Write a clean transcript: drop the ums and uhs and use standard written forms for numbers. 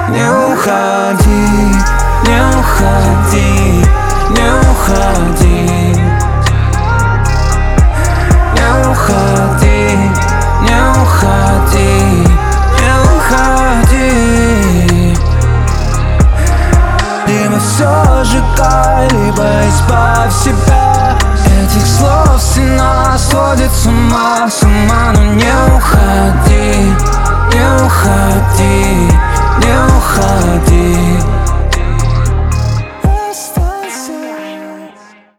Не уходи, не уходи, не уходи. Не уходи, не уходи, не уходи. Либо все сжигай, либо избавь себя. Этих слов стена сводит с ума, но не уходи.